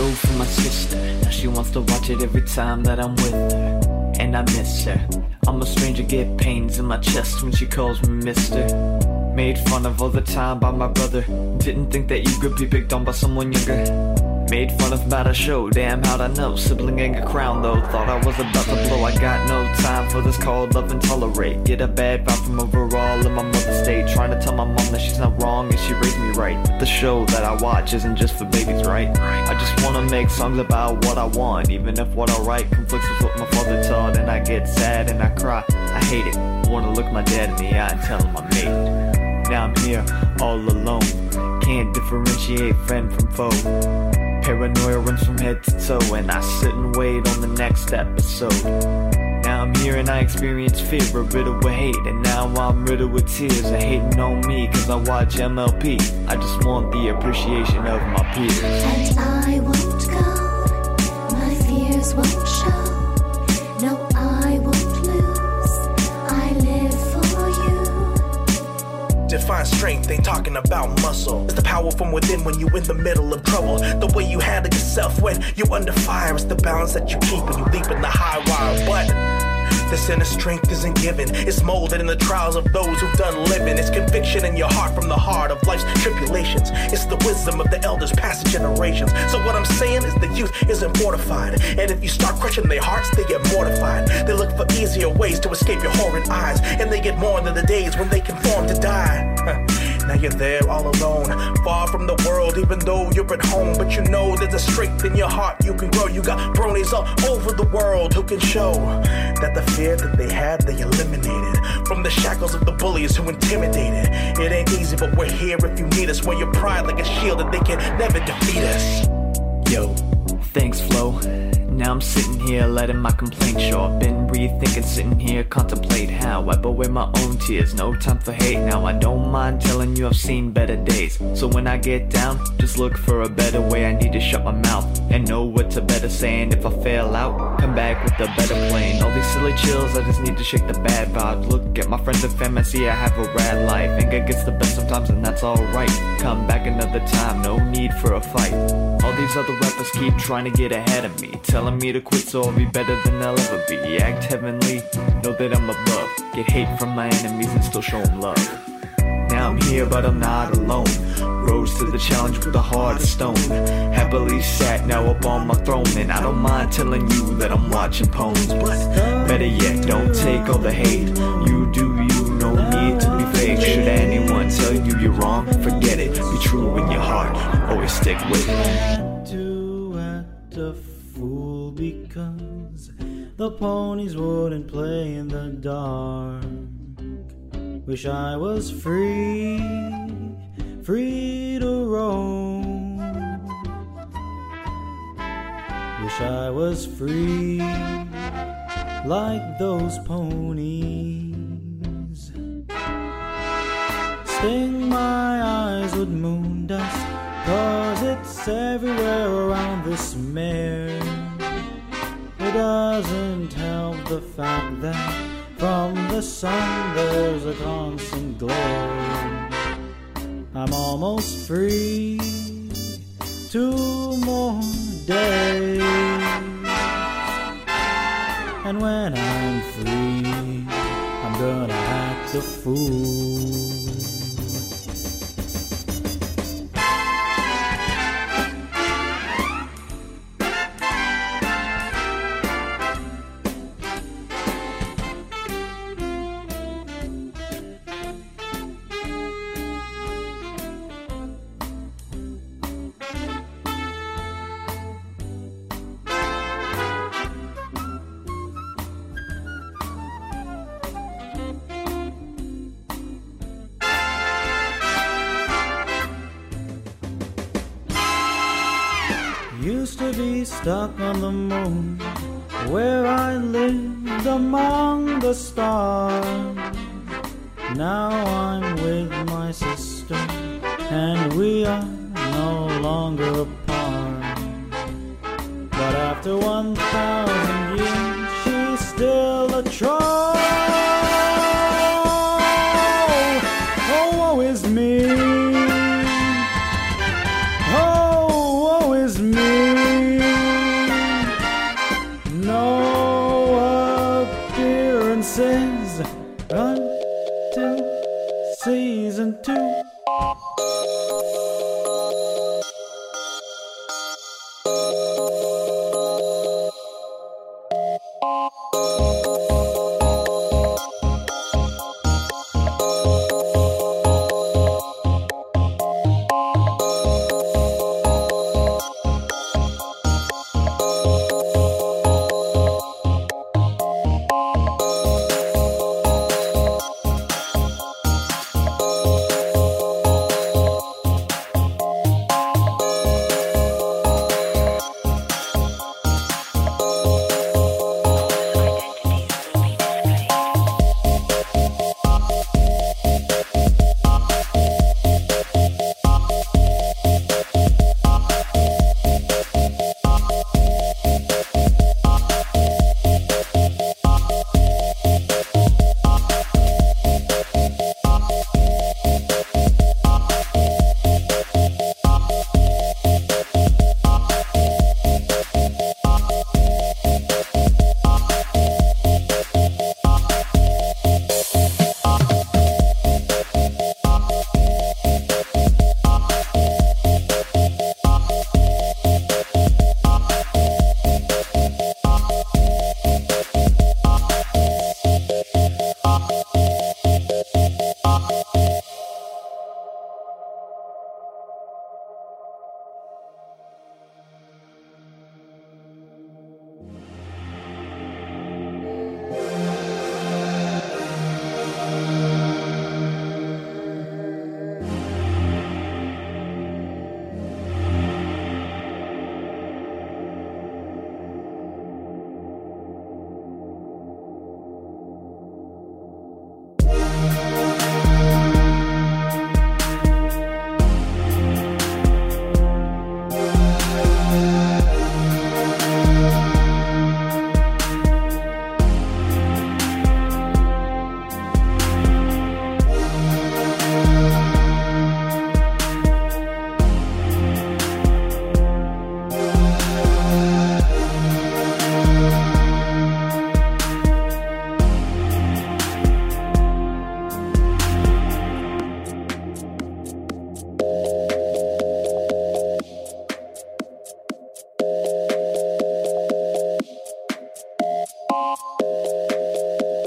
show for my sister. Now she wants to watch it every time that I'm with her, and I miss her. I'm a stranger, get pains in my chest when she calls me mister. Made fun of all the time by my brother. Didn't think that you could be picked on by someone younger. Made fun of about a show, damn how'd I know. Sibling ain't a crown though, thought I was about to blow. I got no time for this called love and tolerate. Get a bad vibe from overall in my mother's state. Trying to tell my mom that she's not wrong and she raised me right. The show that I watch isn't just for babies, right? I just wanna make songs about what I want, even if what I write conflicts with what my father taught. And I get sad and I cry, I hate it. Wanna look my dad in the eye and tell him I made it. Now I'm here, all alone. Can't differentiate friend from foe. Paranoia runs from head to toe, and I sit and wait on the next episode. Now I'm here and I experience fear, riddled with hate. And now I'm riddled with tears of hating on me, cause I watch MLP. I just want the appreciation of my peers. And I won't go, my fears won't show. No, I won't lose, I live for you. Define strength, ain't talking about muscle. It's the power from within when you in the middle of trouble. The way you handle yourself when you under fire. It's the balance that you keep when you leap in the high wire. But this inner strength isn't given. It's molded in the trials of those who've done living. It's conviction in your heart from the heart of life's tribulations. It's the wisdom of the elders past generations. So what I'm saying is the youth isn't fortified. And if you start crushing their hearts, they get mortified. They look for easier ways to escape your horrid eyes. And they get more than the days when they conform to die. Now you're there all alone, far from the world, even though you're at home. But you know there's a strength in your heart you can grow. You got bronies all over the world who can show that the fear that they had, they eliminated. From the shackles of the bullies who intimidated. It ain't easy, but we're here if you need us. Wear your pride like a shield and they can never defeat us. Yo, thanks Flo. Now I'm sitting here letting my complaints show. I've been rethinking, sitting here contemplate how I wipe away my own tears. No time for hate now. I don't mind telling you I've seen better days. So when I get down, just look for a better way. I need to shut my mouth and know what to better say. And if I fail out, come back with a better plan. All these silly chills, I just need to shake the bad vibes. Look at my friends and family, see I have a rad life. Anger gets the best sometimes and that's alright. Come back another time, no need for a fight. All these other rappers keep trying to get ahead of me, telling me to quit so I'll be better than I'll ever be. Act heavenly, know that I'm above. Get hate from my enemies and still show them love. Now I'm here but I'm not alone. Rose to the challenge with a heart of stone. Happily sat now up on my throne. And I don't mind telling you that I'm watching poems. But better yet, don't take all the hate. You do you, no need to be fake. Should anyone tell you you're wrong, forget it. Be true in your heart, always stick with it. To act a fool because the ponies wouldn't play in the dark. Wish I was free, free to roam. Wish I was free like those ponies. Sting my eyes with moon dust, cause it's everywhere around this mare. It doesn't help the fact that from the sun there's a constant glare. I'm almost free, 2 more days. And when I'm free, I'm gonna act a fool. Used to be stuck on the moon, where I lived among the stars. Now I'm with my sister, and we are no longer apart. But after 1,000 years, she's still a troll. Oh, woe is me. Oh, woe is me. chances until season 2.